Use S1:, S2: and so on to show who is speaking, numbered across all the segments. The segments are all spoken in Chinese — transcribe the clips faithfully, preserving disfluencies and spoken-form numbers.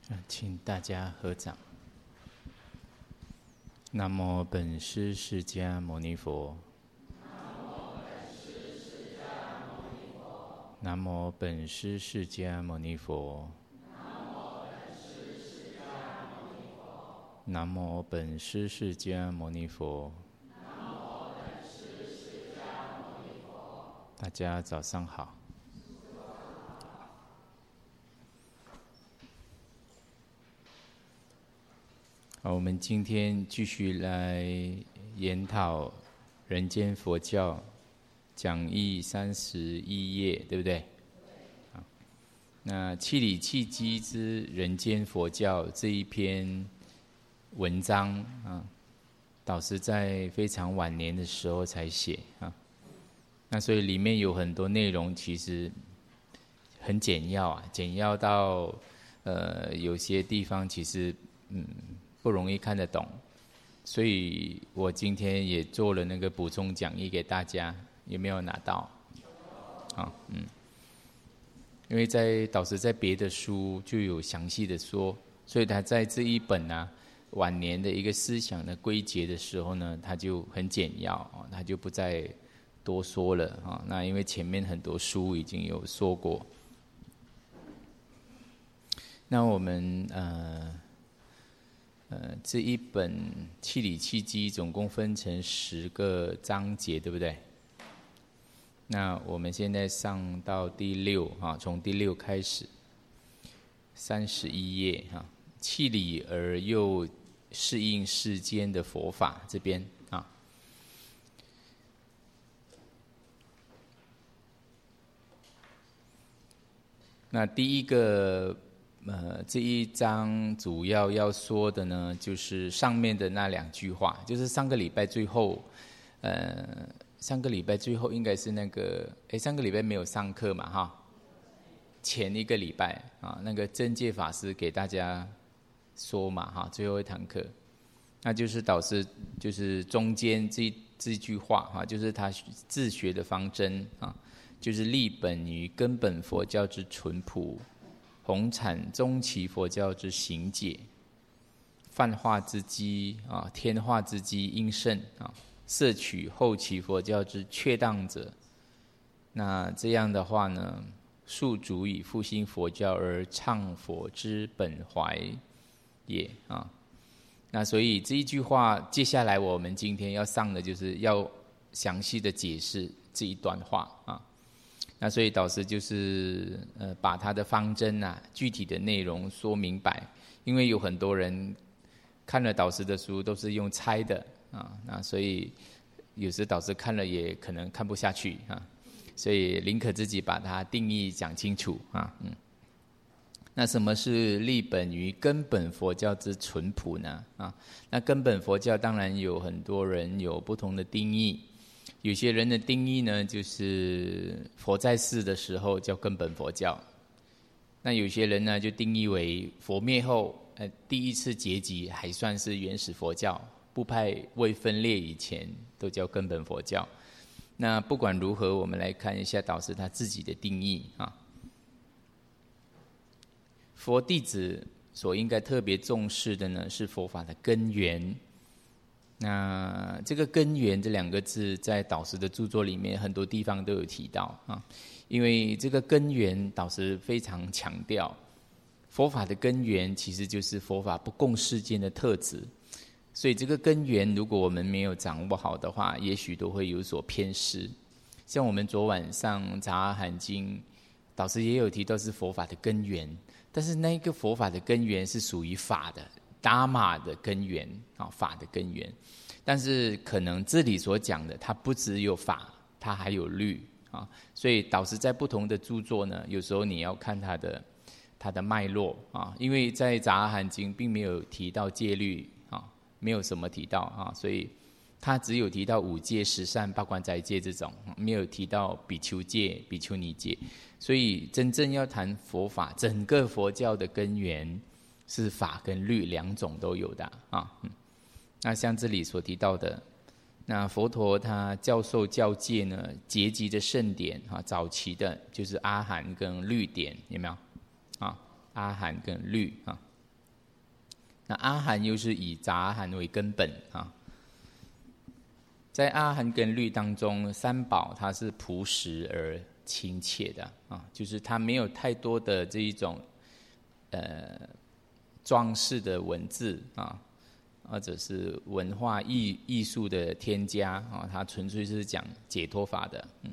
S1: 请大家合掌。南无本师释迦牟尼佛。南无本师释迦牟尼佛。南无本师释迦牟尼佛。大家早上好。好，我们今天继续来研讨人间佛教讲义三十一页，对不对？好，那契理契机之人间佛教这一篇文章啊，导师在非常晚年的时候才写啊，那所以里面有很多内容其实很简要啊，简要到呃有些地方其实嗯。不容易看得懂，所以我今天也做了那个补充讲义给大家，有没有拿到？啊，嗯，因为在导师在别的书就有详细的说，所以他在这一本啊晚年的一个思想的归结的时候呢，他就很简要，他就不再多说了啊。那因为前面很多书已经有说过，那我们呃。呃，这一本契理契机总共分成十个章节，对不对？那我们现在上到第六啊，从第六开始，三十一页哈，契理而又适应世间的佛法这边啊。那第一个。呃，这一章主要要说的呢，就是上面的那两句话，就是上个礼拜最后，呃，上个礼拜最后应该是那个，哎，上个礼拜没有上课嘛，哈，前一个礼拜啊，那个真戒法师给大家说嘛，哈，最后一堂课，那就是导师就是中间这这句话哈，就是他自学的方针啊，就是立本于根本佛教之淳朴。弘产中期佛教之行解，泛化之机啊，天化之机应甚啊，摄取后期佛教之确当者。那这样的话呢，速足以复兴佛教而倡佛之本怀也啊。那所以这一句话，接下来我们今天要上的就是要详细的解释这一段话啊。那所以导师就是呃把他的方针啊具体的内容说明白，因为有很多人看了导师的书都是用猜的啊，那所以有时导师看了也可能看不下去啊，所以宁可自己把它定义讲清楚啊，嗯。那什么是立本于根本佛教之淳朴呢？啊，那根本佛教当然有很多人有不同的定义。有些人的定义呢，就是佛在世的时候叫根本佛教。那有些人呢，就定义为佛灭后，呃，第一次结集还算是原始佛教，部派未分裂以前都叫根本佛教。那不管如何，我们来看一下导师他自己的定义啊。佛弟子所应该特别重视的呢，是佛法的根源。那这个根源这两个字在导师的著作里面很多地方都有提到啊，因为这个根源导师非常强调，佛法的根源其实就是佛法不共世间的特质，所以这个根源如果我们没有掌握好的话，也许都会有所偏失。像我们昨晚上杂阿含经，导师也有提到是佛法的根源，但是那个佛法的根源是属于法的。达玛的根源啊，法的根源，但是可能这里所讲的，它不只有法，它还有律啊。所以导师在不同的著作呢，有时候你要看它的它的脉络啊，因为在杂阿含经并没有提到戒律啊，没有什么提到啊，所以它只有提到五戒、十善、八关斋戒这种，没有提到比丘戒、比丘尼戒。所以真正要谈佛法，整个佛教的根源。是法跟律两种都有的啊，嗯，那像这里所提到的，那佛陀他教授教戒呢，结集的圣典啊，早期的就是阿含跟律典，有没有？啊，阿含跟律啊， 那阿含又是以杂含为根本啊。在阿含跟律当中，三宝它是朴实而亲切的啊，就是它没有太多的这一种呃装饰的文字啊，或者是文化艺艺术的添加啊，它纯粹是讲解脱法的。嗯，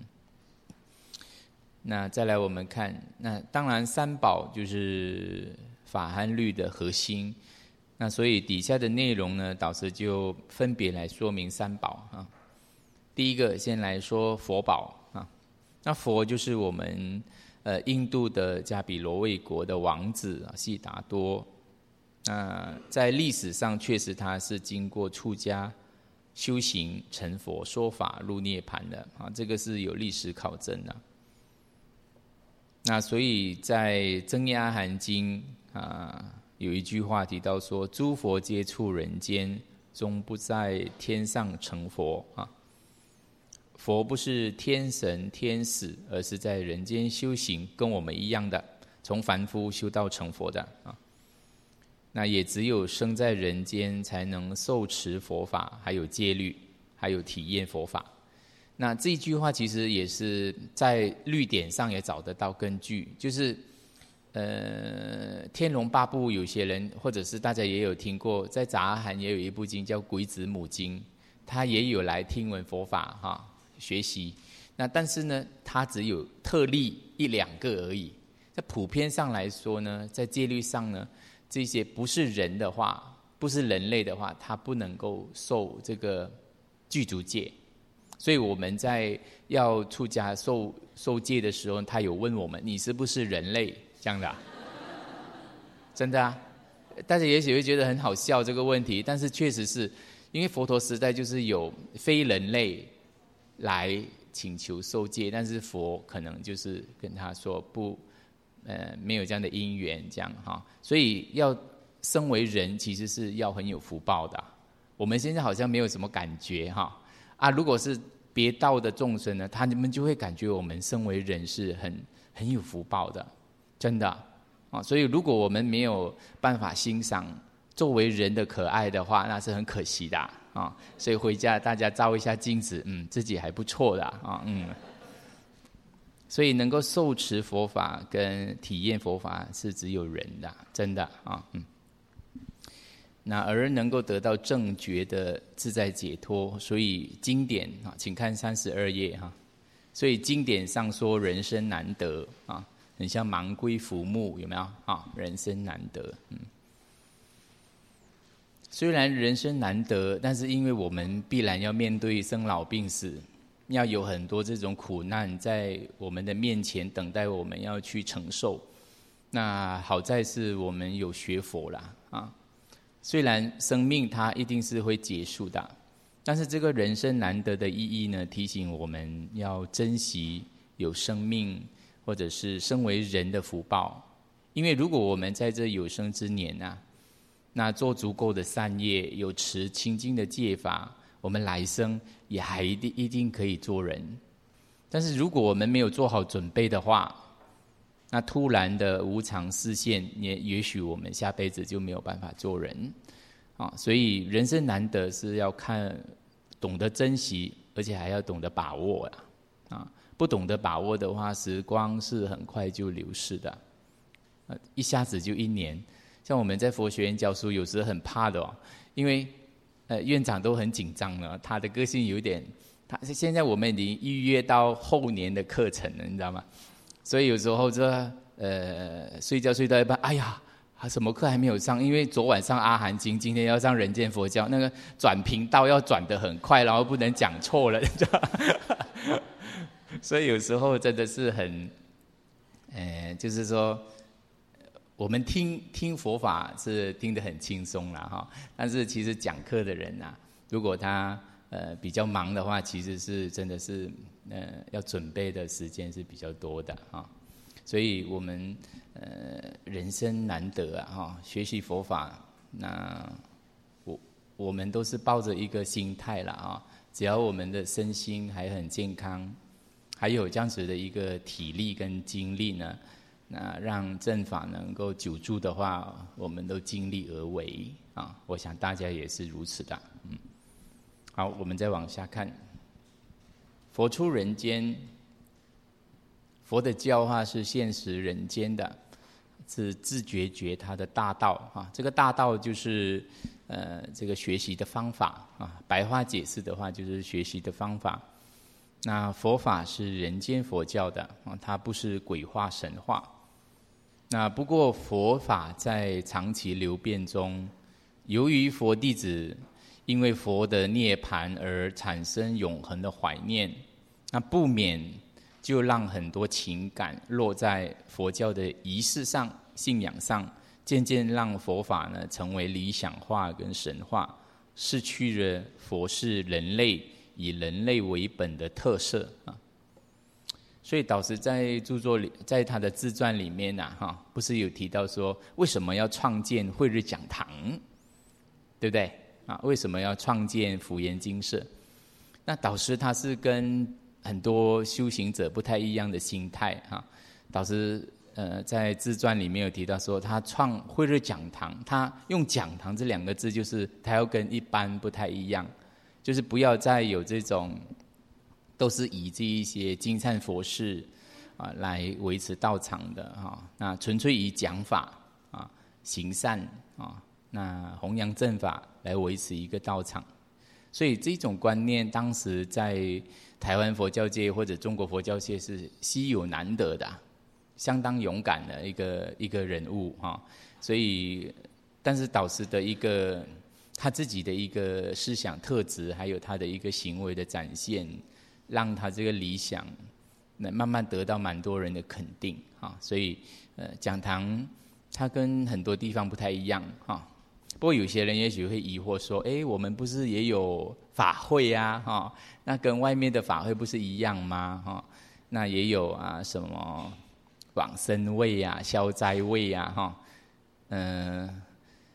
S1: 那再来我们看，那当然三宝就是法和律的核心。那所以底下的内容呢，导师就分别来说明三宝啊。第一个先来说佛宝啊，那佛就是我们呃印度的迦毗罗卫国的王子啊，悉达多。那在历史上确实他是经过出家修行成佛说法入涅槃的啊，这个是有历史考证的。那所以在《增一阿含经》啊，有一句话提到说：“诸佛皆处人间，终不在天上成佛。”啊，佛不是天神天使，而是在人间修行，跟我们一样的，从凡夫修到成佛的啊。那也只有生在人间，才能受持佛法，还有戒律，还有体验佛法。那这一句话其实也是在律典上也找得到根据，就是呃，《天龙八部》有些人或者是大家也有听过，在杂阿含也有一部经叫《鬼子母经》，他也有来听闻佛法哈、啊，学习。那但是呢，他只有特例一两个而已。在普遍上来说呢，在戒律上呢，这些不是人的话，不是人类的话，他不能够受这个具足戒。所以我们在要出家受受戒的时候，他有问我们：你是不是人类？这样的、啊，真的啊！大家也许会觉得很好笑这个问题，但是确实是因为佛陀时代就是有非人类来请求受戒，但是佛可能就是跟他说不。呃，没有这样的因缘，这样哈，所以要身为人，其实是要很有福报的。我们现在好像没有什么感觉哈啊，如果是别道的众生呢，他们就会感觉我们身为人是很很有福报的，真的啊。所以如果我们没有办法欣赏作为人的可爱的话，那是很可惜的啊。所以回家大家照一下镜子，嗯，自己还不错的啊，嗯。所以能够受持佛法跟体验佛法是只有人的，真的啊，嗯。那而能够得到正觉的自在解脱，所以经典啊，请看三十二页哈。所以经典上说人生难得啊，很像盲龟浮木，有没有啊？人生难得，嗯。虽然人生难得，但是因为我们必然要面对生老病死。要有很多这种苦难在我们的面前等待我们要去承受。那好在是我们有学佛啦啊，虽然生命它一定是会结束的，但是这个人生难得的意义呢，提醒我们要珍惜有生命或者是身为人的福报。因为如果我们在这有生之年啊，那做足够的善业，有持清净的戒法，我们来生也还一定一定可以做人。但是如果我们没有做好准备的话，那突然的无常示现，也也许我们下辈子就没有办法做人啊。所以人生难得是要看懂得珍惜，而且还要懂得把握啦啊。不懂得把握的话，时光是很快就流逝的，一下子就一年。像我们在佛学院教书，有时很怕的哦，因为呃，院长都很紧张了，他的个性有点，他现在我们已经预约到后年的课程了，你知道吗？所以有时候这呃睡觉睡到一半，哎呀，什么课还没有上？因为昨晚上阿含经，今天要上人间佛教，那个转频道要转得很快，然后不能讲错了，你知道吗？所以有时候真的是很，呃，就是说。我们听听佛法是听得很轻松啦哈，但是其实讲课的人啊，如果他呃比较忙的话，其实是真的是呃要准备的时间是比较多的哈。所以我们呃人生难得啊哈，学习佛法，那我我们都是抱着一个心态啦啊，只要我们的身心还很健康，还有这样子的一个体力跟精力呢。 那让正法能够久住的话，我们都尽力而为啊。我想大家也是如此的。嗯，好，我们再往下看。佛出人间，佛的教化是现实人间的，是自觉觉他的大道啊。这个大道就是呃这个学习的方法啊。白话解释的话，就是学习的方法。那佛法是人间佛教的啊，它不是鬼话神话。那不过佛法在长期流变中，由于佛弟子因为佛的涅槃而产生永恒的怀念，那不免就让很多情感落在佛教的仪式上、信仰上，渐渐让佛法呢成为理想化跟神话，失去了佛是人类以人类为本的特色啊。所以导师在著作里，在他的自传里面啊，哈，不是有提到说为什么要创建慧日讲堂，对不对啊？为什么要创建福严精舍？那导师他是跟很多修行者不太一样的心态哈。导师呃在自传里面有提到说，他创慧日讲堂，他用讲堂这两个字，就是他要跟一般不太一样，就是不要再有这种。都是以这一些经忏佛事啊来维持道场的哈，那纯粹以讲法啊、行善啊、那弘扬正法来维持一个道场，所以这种观念当时在台湾佛教界或者中国佛教界是稀有难得的，相当勇敢的一个一个人物哈。所以，但是导师的一个他自己的一个思想特质，还有他的一个行为的展现。让他这个理想能慢慢得到蛮多人的肯定啊，所以呃讲堂它跟很多地方不太一样啊。不过有些人也许会疑惑说，哎，我们不是也有法会啊哈？那跟外面的法会不是一样吗？哈，那也有啊什么往生位啊、消灾位啊哈，嗯、呃，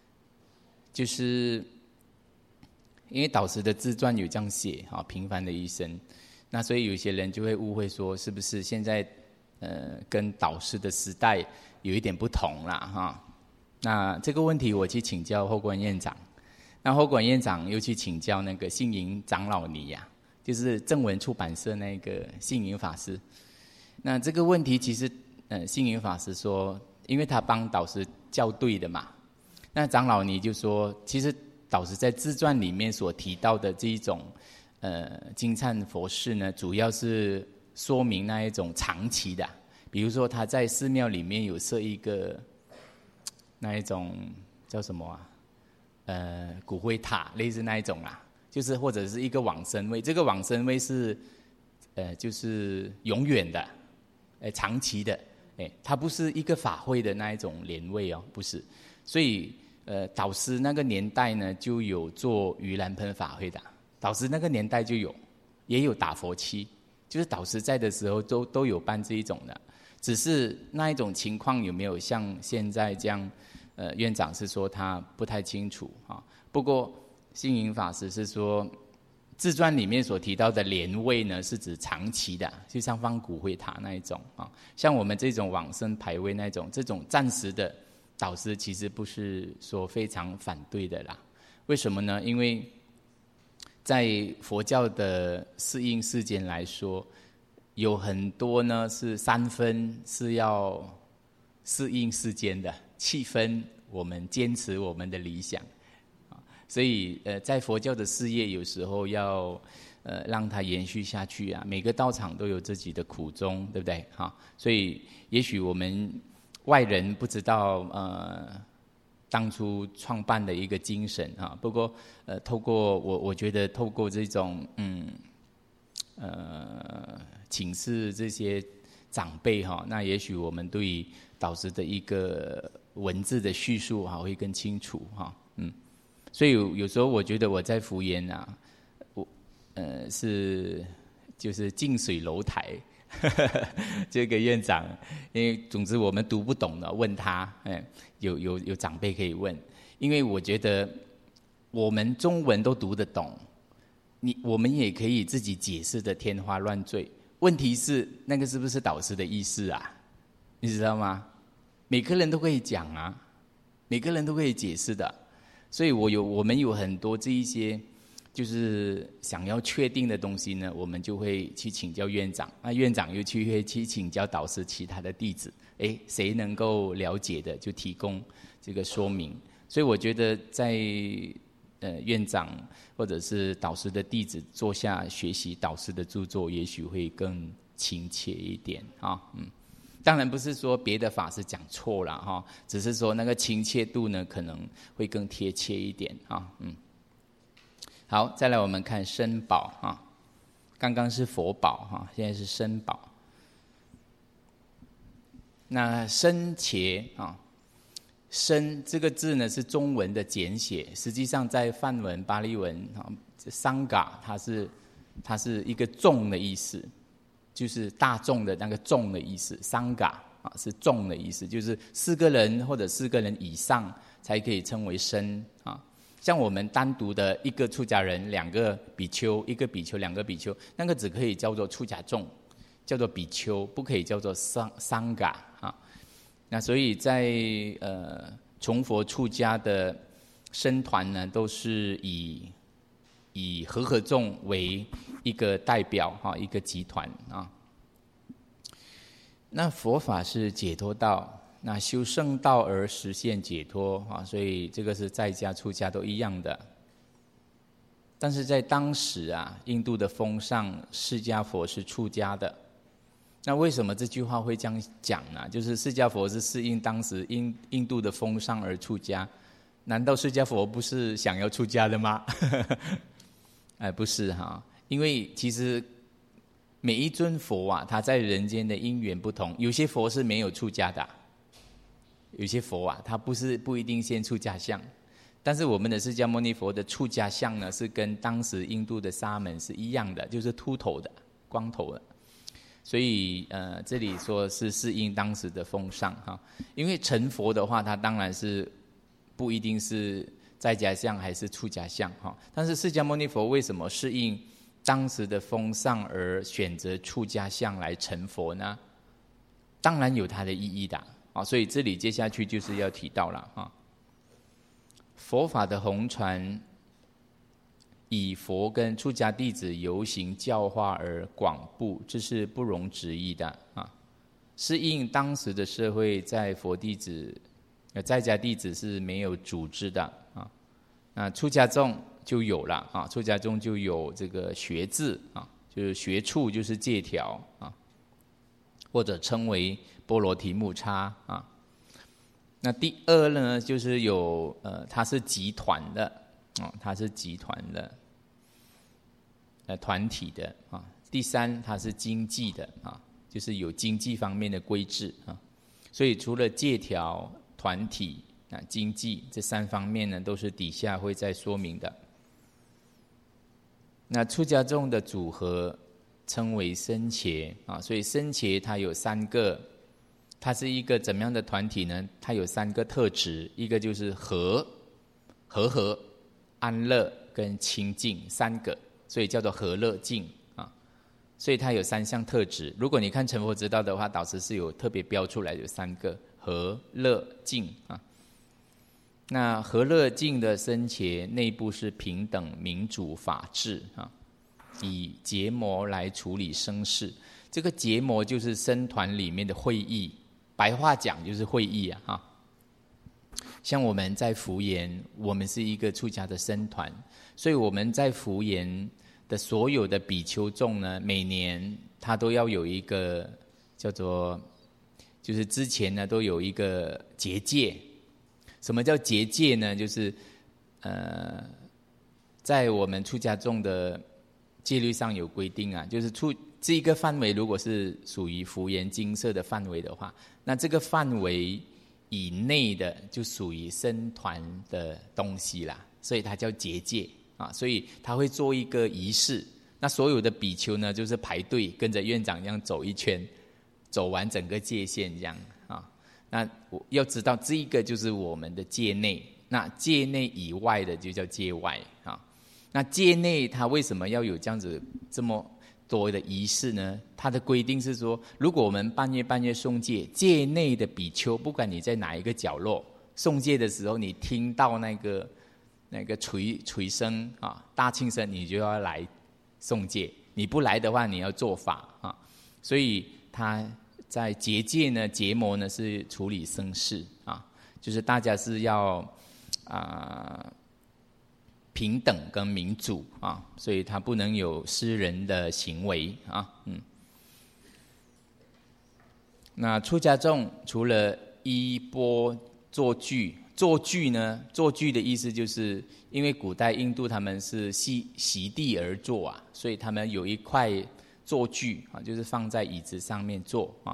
S1: 就是因为导师的自传有这样写哈，平凡的一生。那所以有些人就会误会说，是不是现在呃跟导师的时代有一点不同啦哈？那这个问题我去请教后观院长，那后观院长又去请教那个信营长老尼呀、啊，就是正文出版社那个信营法师。那这个问题其实呃信营法师说，因为他帮导师校对的嘛，那长老尼就说，其实导师在自传里面所提到的这一种。呃，经忏佛事呢，主要是说明那一种长期的，比如说他在寺庙里面有设一个那一种叫什么啊？呃，骨灰塔，类似那一种啦，就是或者是一个往生位，这个往生位是呃，就是永远的，呃，长期的，哎，它不是一个法会的那一种莲位哦，不是，所以呃，导师那个年代呢，就有做盂兰盆法会的。导师那个年代就有，也有打佛七，就是导师在的时候都都有办这一种的，只是那一种情况有没有像现在这样，呃，院长是说他不太清楚啊。不过星云法师是说，自传里面所提到的莲位呢，是指长期的，就像放骨灰塔那一种啊。像我们这种往生牌位那种，这种暂时的，导师其实不是说非常反对的啦。为什么呢？因为在佛教的适应世间来说，有很多呢是三分是要适应世间的，七分我们坚持我们的理想，所以呃，在佛教的事业有时候要呃让它延续下去啊，每个道场都有自己的苦衷，对不对？哈，所以也许我们外人不知道呃。当初创办的一个精神啊，不过呃，透过我我觉得透过这种嗯呃请示这些长辈哈，那也许我们对导师的一个文字的叙述哈会更清楚哈，嗯，所以有有时候我觉得我在福研啊，我呃是就是近水楼台。这个院长，因为总之我们读不懂的，问他，哎，有有有长辈可以问，因为我觉得我们中文都读得懂，你我们也可以自己解释的天花乱坠。问题是那个是不是导师的意思啊？ 你知道吗？每个人都可以讲啊，每个人都可以解释的。所以我有我们有很多这一些就是想要确定的东西呢，我们就会去请教院长，那院长又去会去请教导师其他的弟子，哎，谁能够了解的就提供这个说明。所以我觉得在呃院长或者是导师的弟子坐下学习导师的著作，也许会更亲切一点啊，嗯。当然不是说别的法师讲错了哈，只是说那个亲切度呢可能会更贴切一点啊，嗯。好，再来我们看身宝啊，刚刚是佛宝哈，现在是身宝。那身伽啊，身这个字呢是中文的简写，实际上在梵文、巴利文啊，桑嘎它是它是一个众的意思。就是大众的那个众的意思，桑嘎啊是众的意思，就是四个人或者四个人以上才可以称为身啊。像我们单独的一个出家人，两个比丘，一个比丘，两个比丘，那个只可以叫做出家众，叫做比丘，不可以叫做桑桑嘎啊。那所以在呃崇佛出家的僧团呢，都是以以和合众为一个代表哈，一个集团啊。那佛法是解脱道，那修圣道而实现解脱啊，所以这个是在家出家都一样的。但是在当时啊，印度的风尚，释迦佛是出家的。那为什么这句话会这样讲呢？就是释迦佛是适应当时印印度的风尚而出家，难道释迦佛不是想要出家的吗？哎，不是哈，因为其实每一尊佛啊，他在人间的因缘不同，有些佛是没有出家的，有些佛啊，他不是不一定先出家相，但是我们的释迦牟尼佛的出家相呢，是跟当时印度的沙门是一样的，就是秃头的、光头的，所以呃，这里说是适应当时的风尚哈，因为成佛的话，他当然是不一定是在家相还是出家相哈，但是释迦牟尼佛为什么适应当时的风尚而选择出家相来成佛呢？当然有它的意义的啊，所以这里接下去就是要提到了啊，佛法的弘传以佛跟出家弟子游行教化而广布，这是不容置疑的啊。适应当时的社会，在佛弟子、在家弟子是没有组织的啊，那出家众就有了啊，出家众就有这个学制啊，就是学处就是戒条啊，或者称为波罗提木叉啊。那第二呢，就是有呃，它是集团的啊，它是集团的，呃，团体的啊。第三，它是经济的啊，就是有经济方面的规制啊。所以除了戒条、团体啊、经济这三方面呢，都是底下会再说明的。那出家众的组合称为僧伽啊，所以僧伽它有三个，它是一个怎么样的团体呢？它有三个特质，一个就是和、和合、安乐跟清净三个，所以叫做和乐净啊。所以它有三项特质。如果你看成佛之道的话，导师是有特别标出来有三个和乐净啊。那和乐净的僧伽内部是平等、民主、法治啊，以结魔来处理生事。这个结魔就是僧团里面的会议，白话讲就是会议啊。哈，像我们在福岩，我们是一个出家的僧团，所以我们在福岩的所有的比丘众呢，每年他都要有一个叫做，就是之前呢都有一个结界。什么叫结界呢？就是呃，在我们出家众的戒律上有规定啊，就是出这一个范围如果是属于福岩精舍的范围的话，那这个范围以内的就属于僧团的东西啦，所以它叫结界啊。所以他会做一个仪式，那所有的比丘呢，就是排队跟着院长这样走一圈，走完整个界限这样啊。那要知道这一个就是我们的界内，那界内以外的就叫界外啊。那界内它为什么要有这样子这么多的仪式呢，它的规定是说，如果我们半夜半夜诵戒，戒内的比丘，不管你在哪一个角落诵戒的时候，你听到那个那个捶捶声啊，大磬声，你就要来诵戒。你不来的话，你要做法啊。所以他在结戒呢，结魔呢是处理生事啊，就是大家是要啊。呃平等跟民主啊，所以他不能有私人的行为啊，嗯。那出家众除了衣钵坐具，坐具呢，坐具的意思就是因为古代印度他们是席席地而坐啊，所以他们有一块坐具啊，就是放在椅子上面坐啊。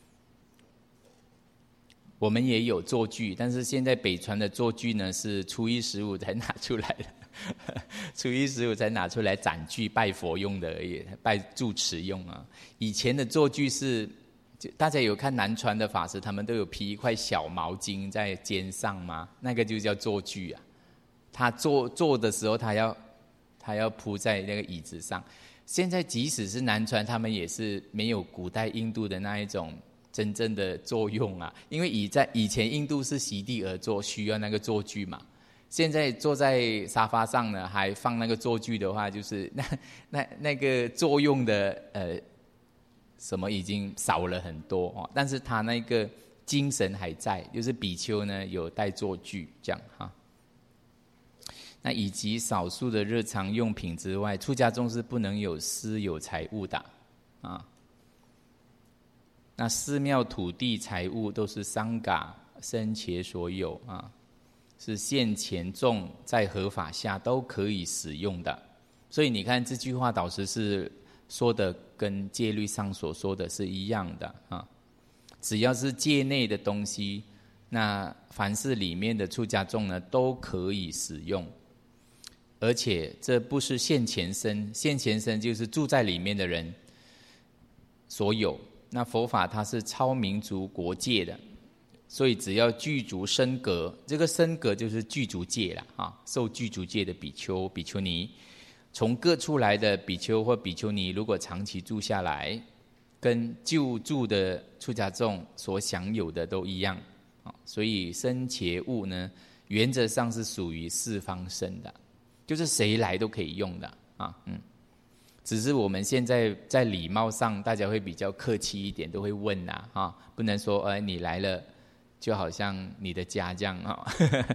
S1: 我们也有坐具，但是现在北传的坐具呢是初一十五才拿出来的。初一十五才拿出来展具拜佛用的而已，拜住持用啊。以前的坐具是，大家有看南传的法师，他们都有披一块小毛巾在肩上吗？那个就叫坐具啊。他坐坐的时候，他要他要铺在那个椅子上。现在即使是南传，他们也是没有古代印度的那一种真正的作用啊。因为以在以前印度是席地而坐，需要那个坐具嘛。现在坐在沙发上呢，还放那个坐具的话，就是那那那个作用的呃什么已经少了很多哦，但是他那个精神还在，就是比丘呢有带坐具这样哈。那以及少数的日常用品之外，出家众是不能有私有财物的啊。那寺庙土地财物都是桑嘎僧伽所有啊。是现前众在合法下都可以使用的，所以你看这句话导师是说的跟戒律上所说的是一样的啊。只要是戒内的东西，那凡是里面的出家众呢都可以使用，而且这不是现前僧，现前僧就是住在里面的人所有。那佛法它是超民族国界的。所以只要具足身格，这个身格就是具足戒啦啊，受具足戒的比丘、比丘尼，从各处来的比丘或比丘尼，如果长期住下来，跟就住的出家众所享有的都一样啊。所以僧伽物呢，原则上是属于四方僧的，就是谁来都可以用的啊，嗯。只是我们现在在礼貌上，大家会比较客气一点，都会问呐啊，不能说哎你来了。就好像你的家这样啊，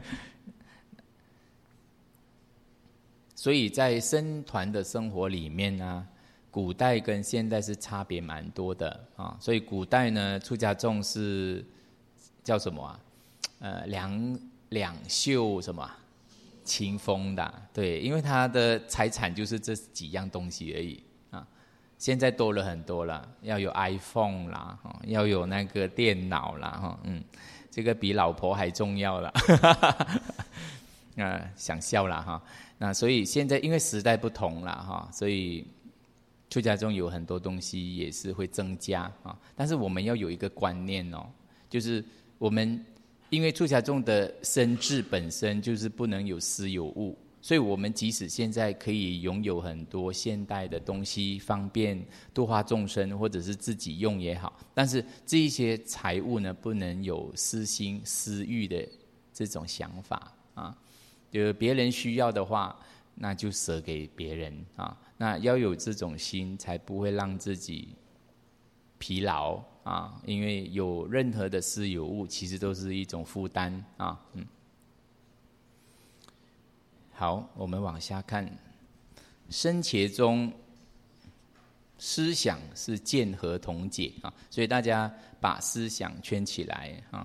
S1: 所以在僧团的生活里面呢，古代跟现代是差别蛮多的啊。所以古代呢，出家众是叫什么啊？呃，两两袖什么清风的，对，因为他的财产就是这几样东西而已啊。现在多了很多了，要有 iPhone 啦，要有那个电脑啦，哈，嗯。这个比老婆还重要了，啊，想笑了哈。那所以现在因为时代不同了哈，所以出家中有很多东西也是会增加啊。但是我们要有一个观念哦，就是我们因为出家众的身质本身就是不能有私有物，所以我们即使现在可以拥有很多现代的东西，方便度化众生，或者是自己用也好，但是这一些财物呢，不能有私心、私欲的这种想法啊。就别人需要的话，那就舍给别人啊。那要有这种心，才不会让自己疲劳啊。因为有任何的私有物，其实都是一种负担啊。嗯。好，我们往下看。僧伽中思想是见合同解啊，所以大家把思想圈起来啊。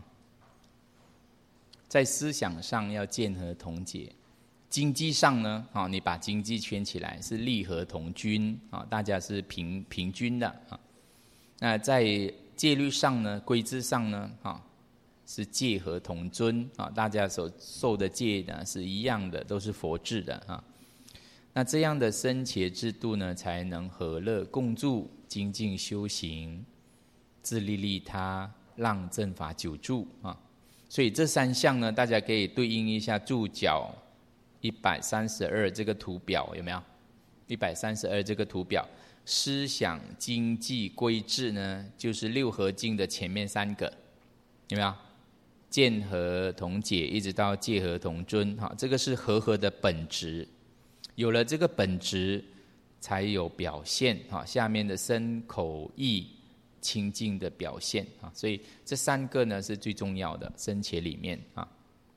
S1: 在思想上要见合同解，经济上呢，啊，你把经济圈起来是利合同均啊，大家是平平均的啊。那在戒律上呢，规制上呢，啊。是戒合同尊啊，大家所受的戒呢是一样的，都是佛制的啊。那这样的僧伽制度呢，才能和乐共住，精进修行，自利利他，让正法久住啊。所以这三项呢，大家可以对应一下注脚一百三十二这个图表，有没有？一百三十二这个图表， 思想、经济、规制呢，就是六合敬的前面三个，有没有？见合同解，一直到戒合同尊，哈，这个是和合的本质。有了这个本质，才有表现，哈，下面的身口意清净的表现，啊，所以这三个呢是最重要的，僧伽里面啊。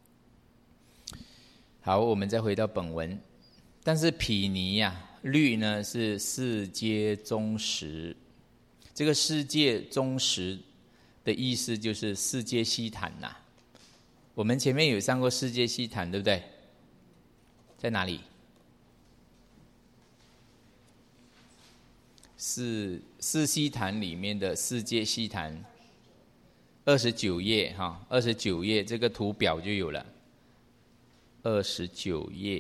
S1: 好，我们再回到本文，但是毗尼呀、啊，律呢是世界宗实，这个世界宗实的意思就是世界悉檀呐。我们前面有上过世界悉檀，对不对？在哪里？是四悉檀里面的世界悉檀，二十九页哈，二十九页这个图表就有了。二十九页，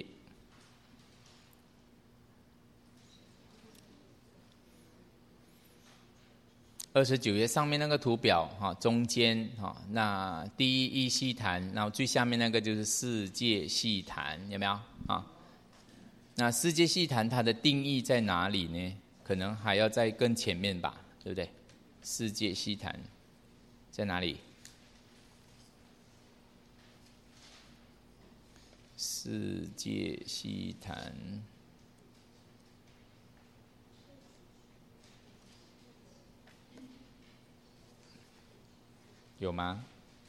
S1: 二十九页上面那个图表哈，中间哈，那第一一悉檀，然后最下面那个就是世界悉檀，有没有啊？那世界悉檀它的定义在哪里呢？可能还要再更前面吧，对不对？世界悉檀在哪里？世界悉檀有吗？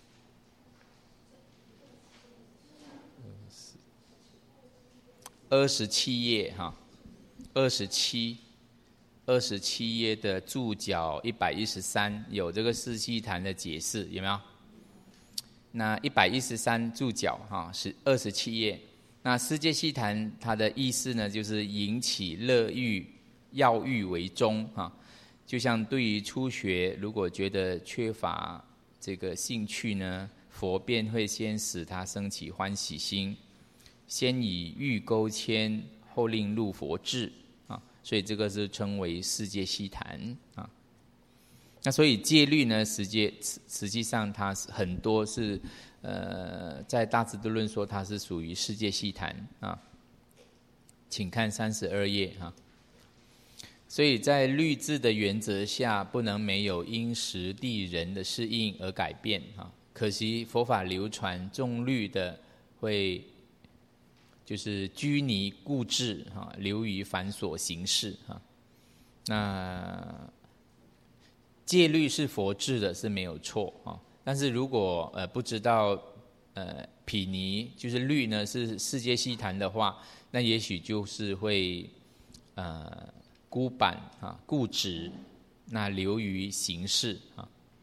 S1: 二十七页哈，二十七。二十七页的注脚一百一十三有这个四悉檀的解释，有没有？那一百一十三注脚哈是二十七页。那世界悉檀它的意思呢，就是引起乐欲、要欲为宗哈。就像对于初学，如果觉得缺乏这个兴趣呢，佛便会先使他升起欢喜心，先以欲勾牵，后令入佛智。所以这个是称为世界悉檀啊。那所以戒律呢，实际实际上它很多是呃，在大智度论说它是属于世界悉檀啊。请看三十二页啊。所以在律制的原则下，不能没有因时地人的适应而改变啊。可惜佛法流传重律的会。就是拘泥固执哈，流于繁琐形式哈。那戒律是佛制的，是没有错啊。但是如果呃不知道呃毗尼就是律呢是世界悉檀的话，那也许就是会呃孤板啊固执，那流于形式啊。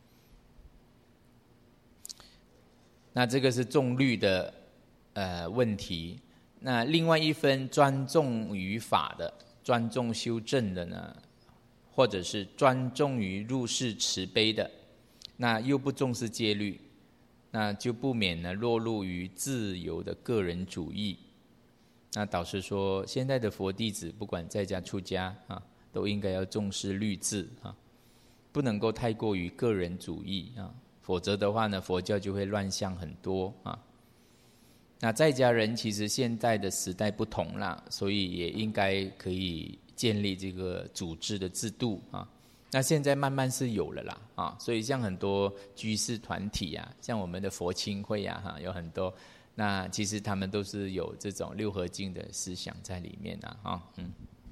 S1: 那这个是重律的呃问题。那另外一分专重于法的，专重修正的呢，或者是专重于入世慈悲的，那又不重视戒律，那就不免呢落入于自由的个人主义。那导师说，现在的佛弟子不管在家出家啊，都应该要重视律制啊，不能够太过于个人主义啊，否则的话呢，佛教就会乱象很多啊。那在家人其实现在的时代不同啦，所以也应该可以建立这个组织的制度啊。那现在慢慢是有了啦啊，所以像很多居士团体啊，像我们的佛青会啊，哈，有很多，那其实他们都是有这种六合敬的思想在里面啊，啊，嗯。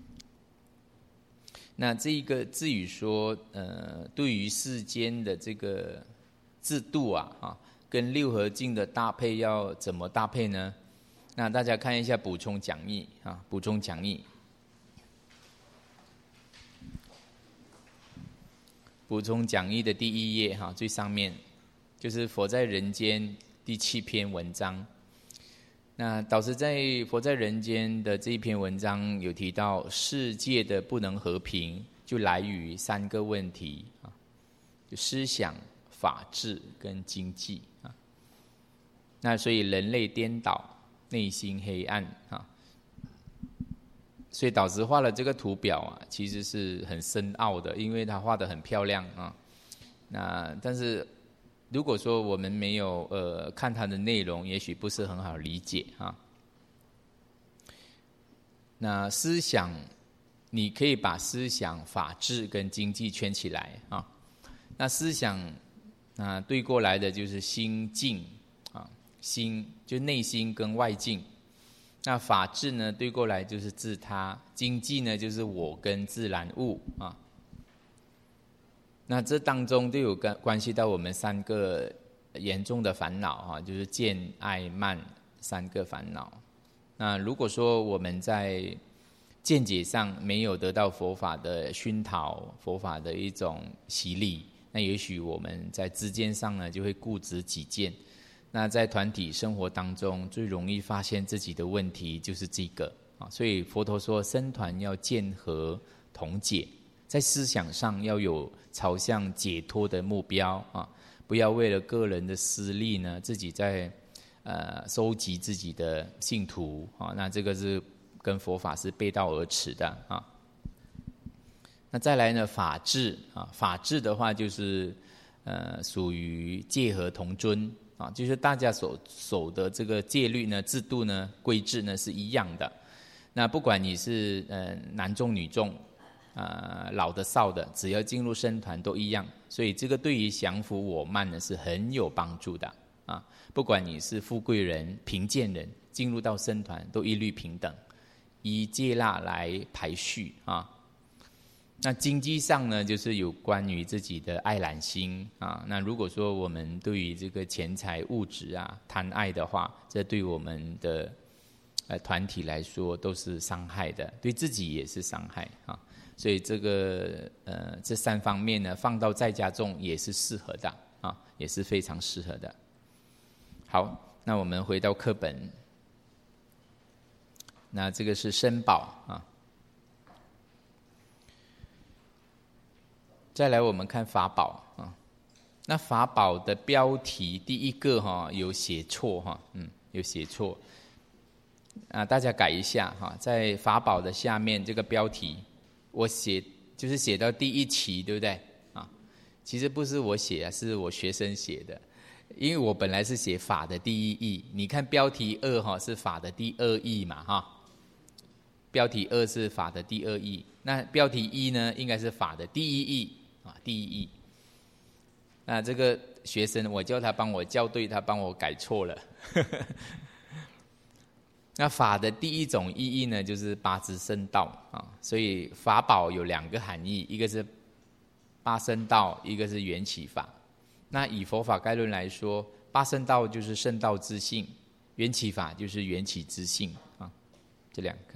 S1: 那这一个至于说，呃，对于世间的这个制度啊，啊。跟六合敬的搭配要怎么搭配呢？那大家看一下补充讲义啊，补充讲义，补充讲义的第一页哈，最上面就是佛在人间第七篇文章。那导师在佛在人间的这一篇文章有提到，世界的不能和平，就来于三个问题啊，就思想、法治跟经济啊。那所以人类颠倒，内心黑暗啊。所以导师画了这个图表啊，其实是很深奥的，因为他画得很漂亮啊。那但是如果说我们没有呃看它的内容，也许不是很好理解啊。那思想你可以把思想、法治跟经济圈起来啊。那思想啊对过来的就是心境啊，心就内心跟外境。那法治呢对过来就是自他，经济呢就是我跟自然物啊。那这当中都有关关系到我们三个严重的烦恼啊，就是见、爱、慢三个烦恼。那如果说我们在见解上没有得到佛法的熏陶，佛法的一种洗礼，那也许我们在知见上呢就会固执己见。那在团体生活当中，最容易发现自己的问题就是这个啊。所以佛陀说，僧团要见和同解，在思想上要有朝向解脱的目标啊，不要为了个人的私利呢，自己在呃收集自己的信徒啊。那这个是跟佛法是背道而驰的啊。那再来呢，法治啊，法治的话就是呃属于戒和同尊。啊，就是大家所守的这个戒律呢、制度呢、规制呢是一样的。那不管你是呃男众女众，啊、呃、老的少的，只要进入僧团都一样。所以这个对于降服我慢呢是很有帮助的啊。不管你是富贵人、贫贱人，进入到僧团都一律平等，依戒腊来排序啊。那经济上呢，就是有关于自己的爱染心啊。那如果说我们对于这个钱财物质啊贪爱的话，这对我们的呃团体来说都是伤害的，对自己也是伤害啊。所以这个呃这三方面呢，放到在家众也是适合的啊，也是非常适合的。好，那我们回到课本，那这个是身宝啊。再来我们看法宝啊，那法宝的标题第一个哈有写错哈，嗯，有写错啊，大家改一下哈，在法宝的下面这个标题，我写就是写到第一期，对不对啊？其实不是我写啊，是我学生写的，因为我本来是写法的第一义，你看标题二哈是法的第二义嘛哈，标题二是法的第二义，那标题一呢应该是法的第一义。啊，第一义。那这个学生，我叫他帮我校对，他帮我改错了。那法的第一种意义呢，就是八支圣道啊。所以法宝有两个含义，一个是八圣道，一个是缘起法。那以佛法概论来说，八圣道就是圣道之性，缘起法就是缘起之性啊，这两个。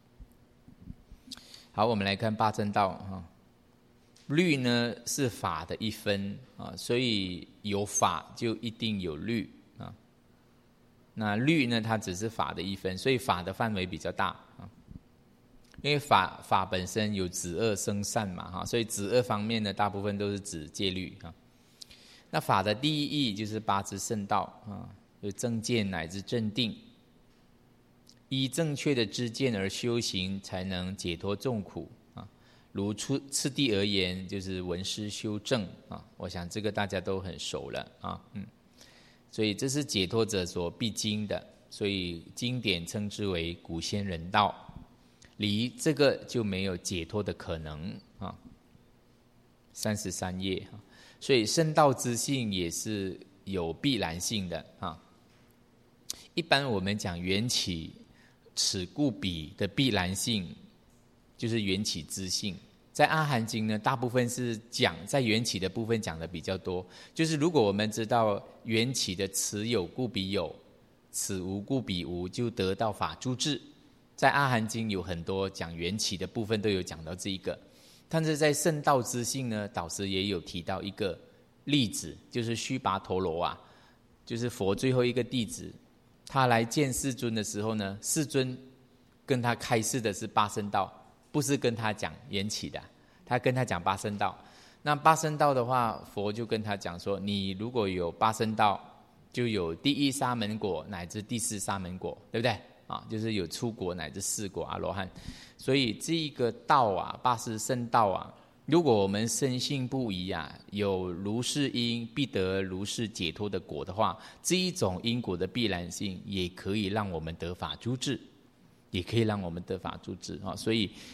S1: 好，我们来看八正道啊。律呢是法的一分啊，所以有法就一定有律啊。那律呢，它只是法的一分，所以法的范围比较大啊。因为法法本身有止恶生善嘛哈，所以止恶方面呢，大部分都是指戒律啊。那法的第一义就是八支圣道啊，有正见乃至正定，依正确的知见而修行，才能解脱众苦。如出次第而言，就是闻思修正啊，我想这个大家都很熟了啊，嗯，所以这是解脱者所必经的，所以经典称之为古仙人道，离这个就没有解脱的可能啊。三十三页啊，所以圣道之性也是有必然性的啊。一般我们讲缘起，此故彼的必然性，就是缘起之性。在阿含经呢，大部分是讲在缘起的部分讲的比较多，就是如果我们知道缘起的此有故彼有，此无故彼无，就得到法诸智。在阿含经有很多讲缘起的部分都有讲到这一个，但是在圣道之性呢，导师也有提到一个例子，就是须跋陀罗啊，就是佛最后一个弟子，他来见世尊的时候呢，世尊跟他开示的是八圣道，不是跟他讲缘起的，他跟他讲八圣道。那八圣道的话，佛就跟他讲说，你如果有八圣道，就有第一沙门果乃至第四沙门果，对不对啊？就是有出果乃至四果阿罗汉。所以这一个道啊，八十圣道啊，如果我们深信不疑啊，有如是因必得如是解脱的果的话，这一种因果的必然性，也可以让我们得法诸智，也可以让我们得法诸智啊。所以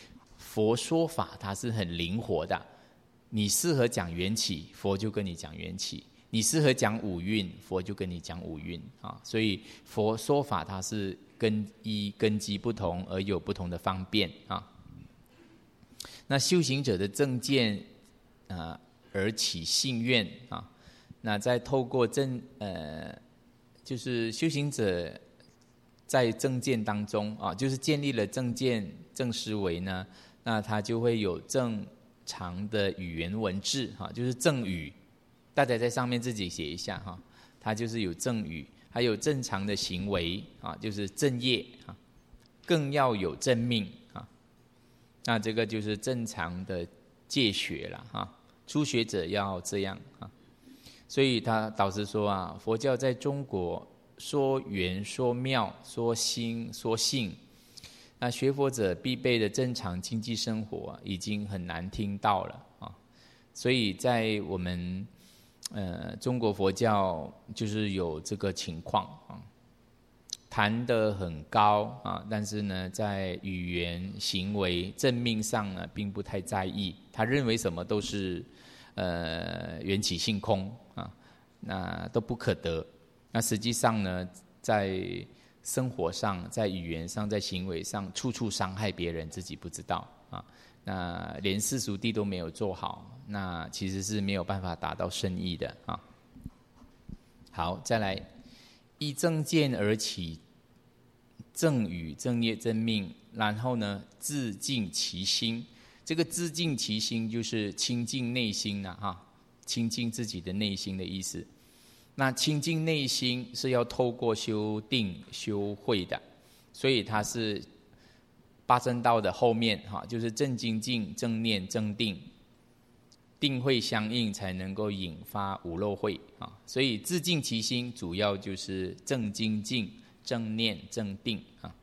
S1: 佛说法它是很灵活的，你适合讲缘起，佛就跟你讲缘起；你适合讲五蕴，佛就跟你讲五蕴啊。所以佛说法它是根依根基不同而有不同的方便啊。那修行者的正见啊而起信愿啊，那再透过正呃，就是修行者在正见当中啊，就是建立了正见正思维呢，那他就会有正常的语言文字哈，就是正语，大家在上面自己写一下哈，它就是有正语，还有正常的行为啊，就是正业啊，更要有正命啊，那这个就是正常的戒学了哈，初学者要这样啊，所以他导师说啊，佛教在中国说圆、说妙、说心、说性，那学佛者必备的正常经济生活、啊、已经很难听到了啊，所以在我们呃中国佛教就是有这个情况啊，谈得很高啊，但是呢，在语言、行为、正命上呢，并不太在意，他认为什么都是呃缘起性空啊，那都不可得。那实际上呢，在生活上、在语言上、在行为上，处处伤害别人，自己不知道啊。那连世俗谛都没有做好，那其实是没有办法达到圣意的啊。好，再来，依正见而起正语、正业、正命，然后呢，自净其心。这个自净其心，就是清净内心啊，哈，清净自己的内心的意思。那清净内心是要透过修定修慧的，所以它是八正道的后面哈，就是正精进、正念、正定，定慧相应才能够引发无漏慧啊。所以自净其心，主要就是正精进、正念、正定啊。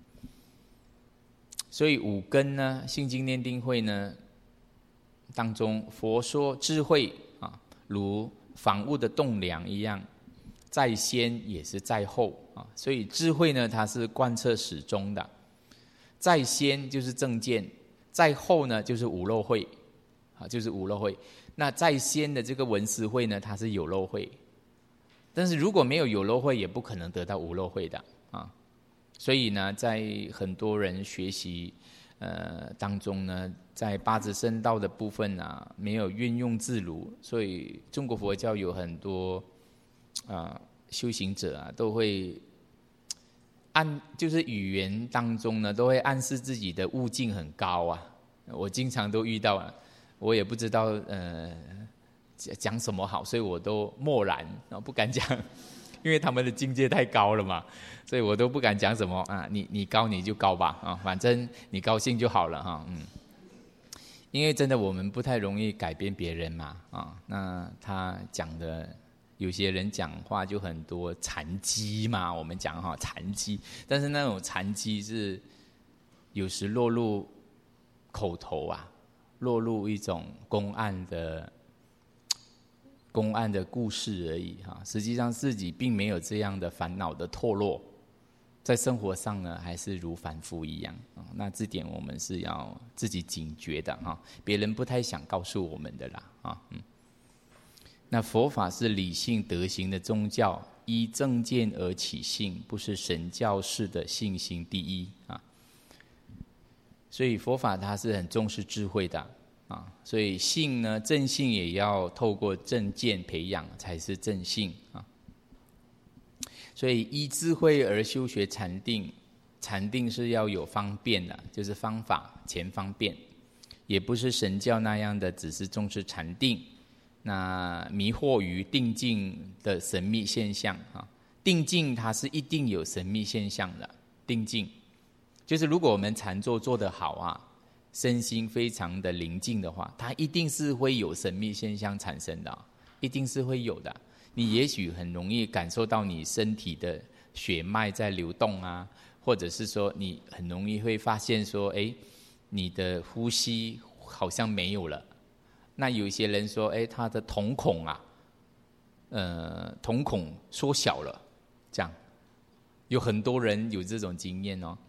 S1: 所以五根呢，信经念定慧呢当中，佛说智慧啊，如房屋的栋梁一样，在先也是在后啊，所以智慧呢，它是贯彻始终的。在先就是正见，在后呢就是无漏慧，啊，就是无漏慧。那在先的这个闻思慧呢，它是有漏慧，但是如果没有有漏慧，也不可能得到无漏慧的啊。所以呢，在很多人学习呃当中呢，在八支圣道的部分啊，没有运用自如，所以中国佛教有很多啊、呃、修行者啊，都会暗就是语言当中呢，都会暗示自己的悟境很高啊。我经常都遇到啊，我也不知道呃讲什么好，所以我都默然，然后不敢讲，因为他们的境界太高了嘛，所以我都不敢讲什么啊。你你高你就高吧啊，反正你高兴就好了哈，嗯。因为真的我们不太容易改变别人嘛啊，那他讲的有些人讲话就很多禅机嘛，我们讲哈禅机，但是那种禅机是有时落入口头啊，落入一种公案的公案的故事而已哈，实际上自己并没有这样的烦恼的脱落。在生活上呢，还是如凡夫一样啊。那这点我们是要自己警觉的哈，别人不太想告诉我们的啦啊。嗯，那佛法是理性德行的宗教，依正见而起信，不是神教式的信心第一啊。所以佛法它是很重视智慧的啊，所以信呢，正信也要透过正见培养才是正信啊。所以依智慧而修学禅定，禅定是要有方便的，就是方法前方便，也不是神教那样的只是重视禅定，那迷惑于定境的神秘现象啊。定境它是一定有神秘现象的，定境就是如果我们禅坐做得好啊，身心非常的宁静的话，它一定是会有神秘现象产生的，一定是会有的。你也许很容易感受到你身体的血脉在流动啊，或者是说你很容易会发现说，哎，你的呼吸好像没有了。那有一些人说，哎，他的瞳孔啊，呃，瞳孔缩小了，这样，有很多人有这种经验哦。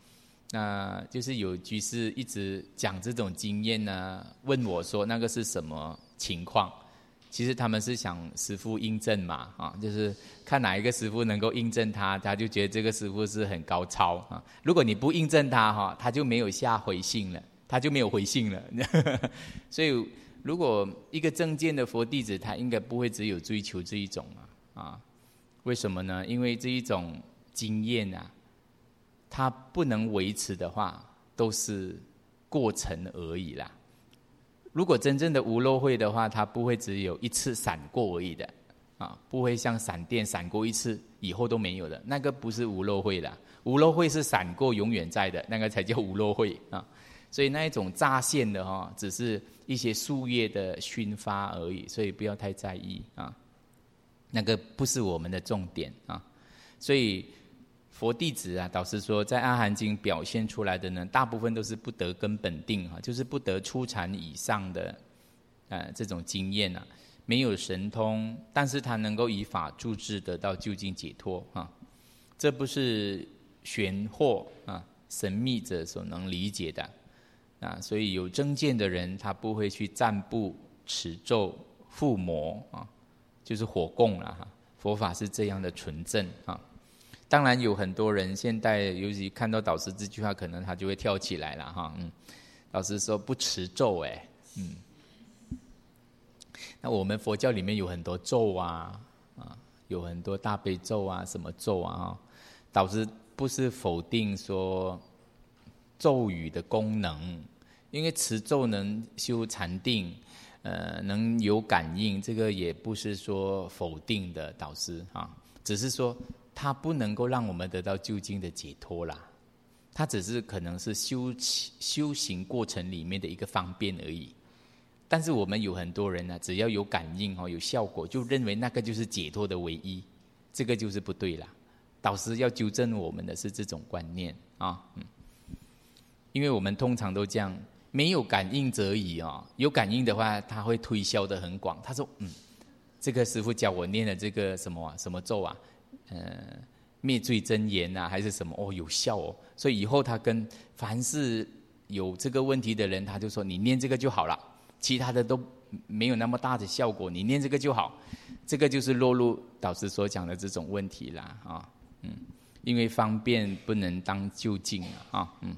S1: 那就是有居士一直讲这种经验呢，问我说那个是什么情况？其实他们是想师父印证嘛，啊，就是看哪一个师父能够印证他，他就觉得这个师父是很高超啊。如果你不印证他哈，他就没有下回信了，他就没有回信了。所以，如果一个正见的佛弟子，他应该不会只有追求这一种啊，啊，为什么呢？因为这一种经验啊，它不能维持的话，都是过程而已啦。如果真正的无漏慧的话，它不会只有一次闪过而已的，啊，不会像闪电闪过一次以后都没有的，那个不是无漏慧的。无漏慧是闪过永远在的，那个才叫无漏慧啊。所以那一种乍现的哈，只是一些树叶的熏发而已，所以不要太在意啊。那个不是我们的重点啊。所以佛弟子啊，导师说，在阿含经表现出来的呢，大部分都是不得根本定啊，就是不得初禅以上的，呃，这种经验啊，没有神通，但是他能够以法助智得到究竟解脱啊，这不是玄惑啊神秘者所能理解的啊，所以有正见的人，他不会去占卜、持咒、附魔啊，就是火供了哈。佛法是这样的纯正啊。当然有很多人现在尤其看到导师这句话，可能他就会跳起来了哈。嗯，导师说不持咒哎，嗯，那我们佛教里面有很多咒啊，啊，有很多大悲咒啊，什么咒啊，导师不是否定说咒语的功能，因为持咒能修禅定，呃，能有感应，这个也不是说否定的，导师啊，只是说。它不能够让我们得到究竟的解脱啦，它只是可能是修修行过程里面的一个方便而已。但是我们有很多人呢、啊，只要有感应有效果，就认为那个就是解脱的唯一，这个就是不对啦。导师要纠正我们的是这种观念啊，嗯，因为我们通常都这样，没有感应则已啊，有感应的话，他会推销的很广。他说，嗯，这个师父教我念的这个什么、啊、什么咒啊。呃，灭罪真言啊，还是什么哦，有效哦，所以以后他跟凡是有这个问题的人，他就说你念这个就好了，其他的都没有那么大的效果，你念这个就好。这个就是落入导师所讲的这种问题啦啊，嗯，因为方便不能当究竟啊，嗯。